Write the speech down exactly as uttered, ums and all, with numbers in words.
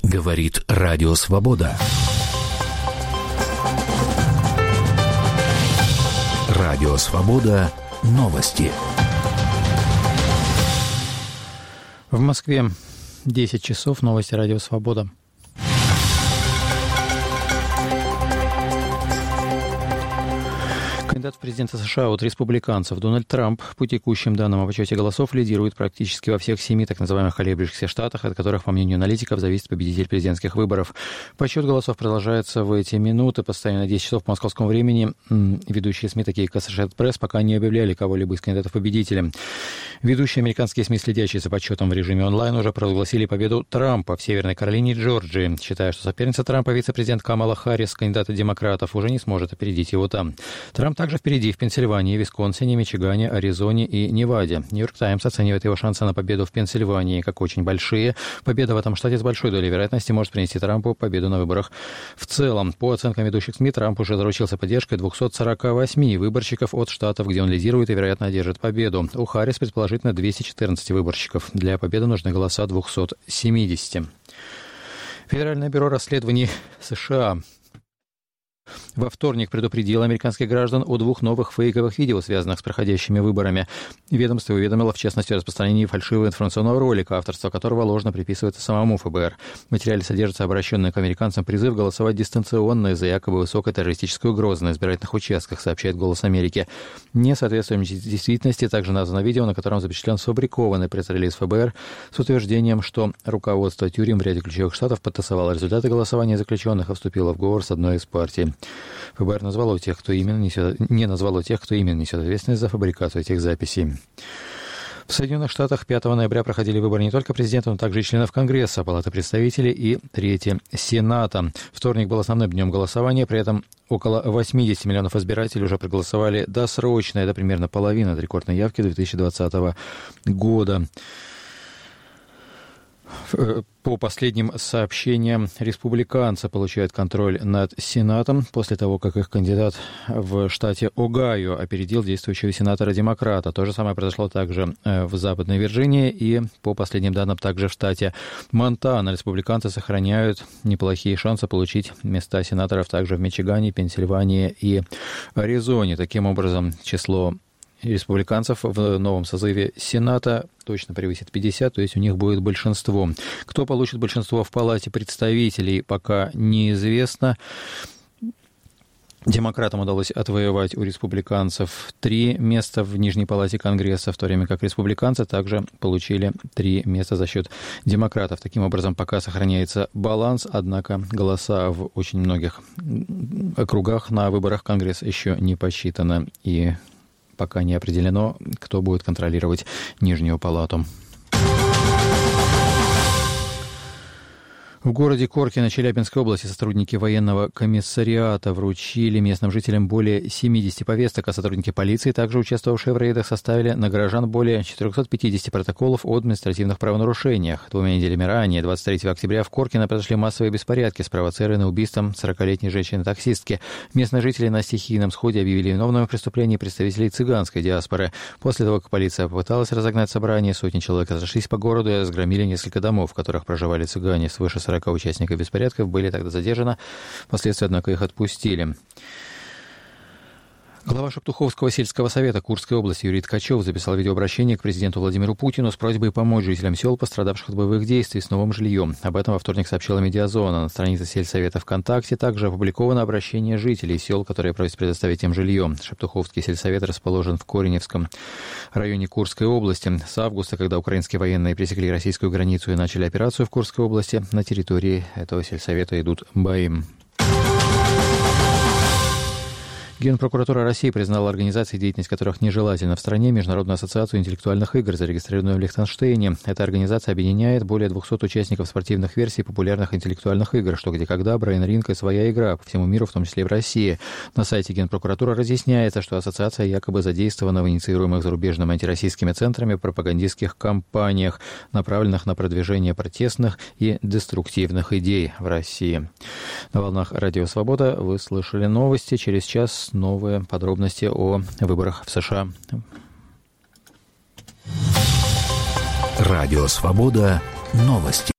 Говорит Радио Свобода. Радио Свобода. Новости. В Москве десять часов. Новости Радио Свобода. Кандидат в президенты США от республиканцев Дональд Трамп по текущим данным о подсчете голосов лидирует практически во всех семи так называемых колеблющихся штатах, от которых, по мнению аналитиков, зависит победитель президентских выборов. Подсчет голосов продолжается в эти минуты, постоянно десять часов по московскому времени. Ведущие СМИ, такие как Associated Press, пока не объявляли кого-либо из кандидатов победителем. Ведущие американские СМИ, следящие за подсчетом в режиме онлайн, уже провозгласили победу Трампа в Северной Каролине и Джорджии, считая, что соперница Трампа, вице-президент Камала Харрис, кандидата демократов, уже не сможет опередить его там. Трамп также впереди в Пенсильвании, Висконсине, Мичигане, Аризоне и Неваде. Нью-Йорк Таймс оценивает его шансы на победу в Пенсильвании как очень большие. Победа в этом штате с большой долей вероятности может принести Трампу победу на выборах в целом. По оценкам ведущих СМИ, Трамп уже заручился поддержкой двухсот сорока восьми выборщиков от штатов, где он лидирует и, вероятно, одержит победу. У Харрис, предположительно, двести четырнадцать выборщиков. Для победы нужны голоса двухсот семидесяти. Федеральное бюро расследований США во вторник предупредил американских граждан о двух новых фейковых видео, связанных с проходящими выборами. Ведомство уведомило, в частности, о распространении фальшивого информационного ролика, авторство которого ложно приписывается самому ФБР. В материале содержится обращенный к американцам призыв голосовать дистанционно из-за якобы высокой террористической угрозы на избирательных участках, сообщает «Голос Америки». Не соответствует действительности также названо видео, на котором запечатлен сфабрикованный пресс-релиз ФБР с утверждением, что руководство тюрем в ряде ключевых штатов подтасовало результаты голосования заключенных и вступило в сговор с одной из партий. ФБР назвало тех, кто именно несет, не назвало тех, кто именно несет ответственность за фабрикацию этих записей. В Соединенных Штатах пятого ноября проходили выборы не только президента, но также и членов Конгресса, Палаты представителей и трети Сената. Вторник был основным днем голосования, при этом около восемьдесят миллионов избирателей уже проголосовали досрочно. Это примерно половина от рекордной явки две тысячи двадцатого года. По последним сообщениям, республиканцы получают контроль над Сенатом после того, как их кандидат в штате Огайо опередил действующего сенатора-демократа. То же самое произошло также в Западной Вирджинии и, по последним данным, также в штате Монтана. Республиканцы сохраняют неплохие шансы получить места сенаторов также в Мичигане, Пенсильвании и Аризоне. Таким образом, число республиканцев в новом созыве Сената точно превысит пятьдесят, то есть у них будет большинство. Кто получит большинство в Палате представителей, пока неизвестно. Демократам удалось отвоевать у республиканцев три места в Нижней Палате Конгресса, в то время как республиканцы также получили три места за счет демократов. Таким образом, пока сохраняется баланс, однако голоса в очень многих округах на выборах Конгресса еще не посчитаны, и пока не определено, кто будет контролировать Нижнюю палату. В городе Коркино Челябинской области сотрудники военного комиссариата вручили местным жителям более семидесяти повесток, а сотрудники полиции, также участвовавшие в рейдах, составили на горожан более четырехсот пятидесяти протоколов о административных правонарушениях. Двумя неделями ранее, двадцать третьего октября, в Коркино произошли массовые беспорядки, спровоцированные убийством сорокалетней женщины-таксистки. Местные жители на стихийном сходе объявили виновными в преступлении представителей цыганской диаспоры. После того, как полиция попыталась разогнать собрание, сотни человек разошлись по городу и разгромили несколько домов, в которых проживали цыгане. Свыше сорока участников беспорядков были тогда задержаны, впоследствии, однако, их отпустили. Глава Шептуховского сельского совета Курской области Юрий Ткачев записал видеообращение к президенту Владимиру Путину с просьбой помочь жителям сел, пострадавших от боевых действий, с новым жильем. Об этом во вторник сообщила Медиазона. На странице сельсовета ВКонтакте также опубликовано обращение жителей сел, которые просят предоставить им жилье. Шептуховский сельсовет расположен в Кореневском районе Курской области. С августа, когда украинские военные пересекли российскую границу и начали операцию в Курской области, на территории этого сельсовета идут бои. Генпрокуратура России признала организации, деятельность которых нежелательна в стране, Международную ассоциацию интеллектуальных игр, зарегистрированную в Лихтенштейне. Эта организация объединяет более двухсот участников спортивных версий популярных интеллектуальных игр «Что, где, когда», «Брейн Ринг» и «Своя игра» по всему миру, в том числе и в России. На сайте Генпрокуратуры разъясняется, что ассоциация якобы задействована в инициируемых зарубежными антироссийскими центрами пропагандистских кампаниях, направленных на продвижение протестных и деструктивных идей в России. На волнах Радио Свобода вы слышали новости. Через час новые подробности о выборах в США. Радио Свобода. Новости.